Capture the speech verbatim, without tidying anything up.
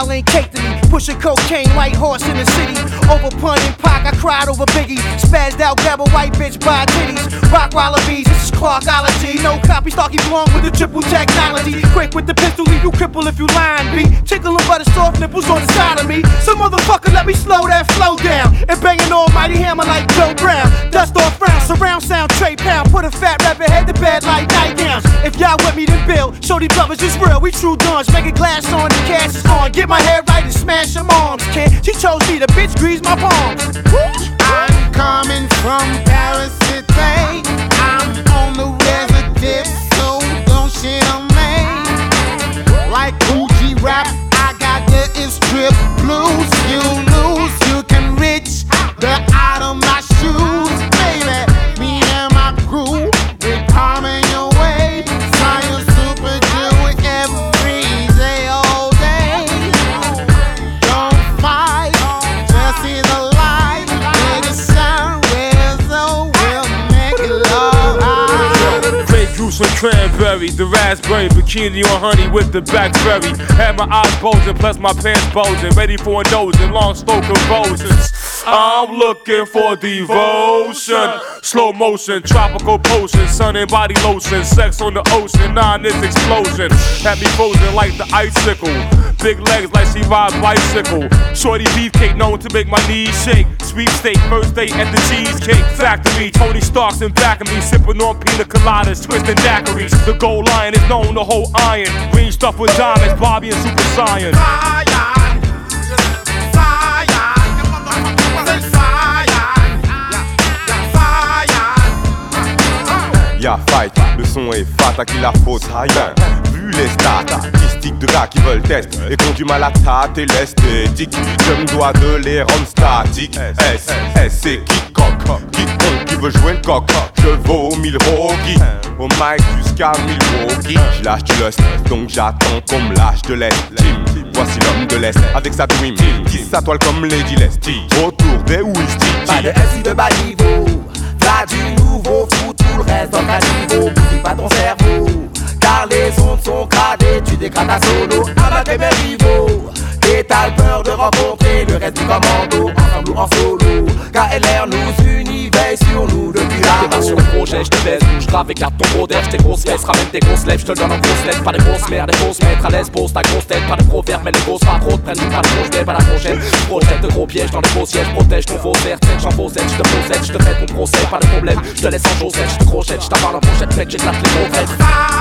style ain't cake to me. Pushing cocaine, white horse in the city. Over Pun and Pac, I cried over Biggie. Spazzed out, grab a white bitch by titties. Rock wallabies, this is Clarkology. No copy, Starkey Blanc with the triple technology. Quick with the pistol, leave you cripple if you lying, B. Tickling butter soft nipples on the side of me. Some motherfucker let me slow that flow down. And bang an almighty hammer like Joe Brown. Dust off round, surround sound, Trey Pound. Put a fat rapper head to bed like nightgowns. If y'all with me, then Bill. Show these brothers is real, we true dons. Make a glass on, the cash is on. Get my hair right and smash them arms, kid. She chose me, the bitch greased my palms. I'm coming from Paris City. I'm on the resident, so don't shit on me. Like Gucci rap, I got the strip blues. You lose, you can reach the out of my shoes, baby. Me and my crew, we're coming your way. Science super Jew every day, all day. Don't fight, just see the light. Make a sound, so we'll make it love. Grape juice and cranberry, the raspberry, bikini on honey with the blackberry. Had my eyes bulging, plus my pants bulging, ready for a dozing, long slow convulsions. I'm looking for devotion, slow motion, tropical potion, sun and body lotion, sex on the ocean, nine inch explosion. Had me frozen like the icicle, big legs like she rides bicycle. Shorty beefcake known to make my knees shake. Sweepstake, first date at the Cheesecake Factory. Tony Stark's in back of me, sipping on pina coladas, twisting daiquiris. The gold lion is known to hold iron. Green stuff with diamonds, Bobby and Super Saiyan. Y'a fight, le son est fat, à qui la faute rien. Vu les statistiques de gars qui veulent test et qu'on du mal à tâter l'esthétique, je me dois de les rendre statiques. S, S, c'est quiconque, quiconque qui veut jouer le coq. Je vaux mille roquis, au mic jusqu'à Milwaukee. Je lâche du lust, donc j'attends qu'on me lâche de l'estime. Voici l'homme de l'Est avec sa dream team qui s'atoile comme Lady Lestie autour des Ouisti. Pas de S I de bas niveau, là du nouveau fou, tout le reste en caniveau. Bousille pas ton cerveau, car les ondes sont gradées. Tu dégrades ta solo, abattre mes rivaux. Et t'as le peur de rencontrer le reste du commando, ensemble ou en solo. K L R nous unit, veille sur nous depuis la démarre sur le projet, j'te baise, bouge grave, écarte ton gros d'air, j'tes grosses fesses, ramène tes grosses lèvres, j'te le donne en grosses lettres, pas des grosses merdes, des fausses mettre à l'aise, pose ta grosse tête, pas de gros verbes, mais les grosses pas trop, te prennent pas de gros, j'lève à la prochaine, projette de gros pièges dans les beaux sièges, protège ton faux cerf, j'en faussette, j'te possède, j'te fais ton procès, pas de problème, j'te laisse en chaussette, j'te crochette, j't'avale en pochette, mec, j'éclate les gros têtes.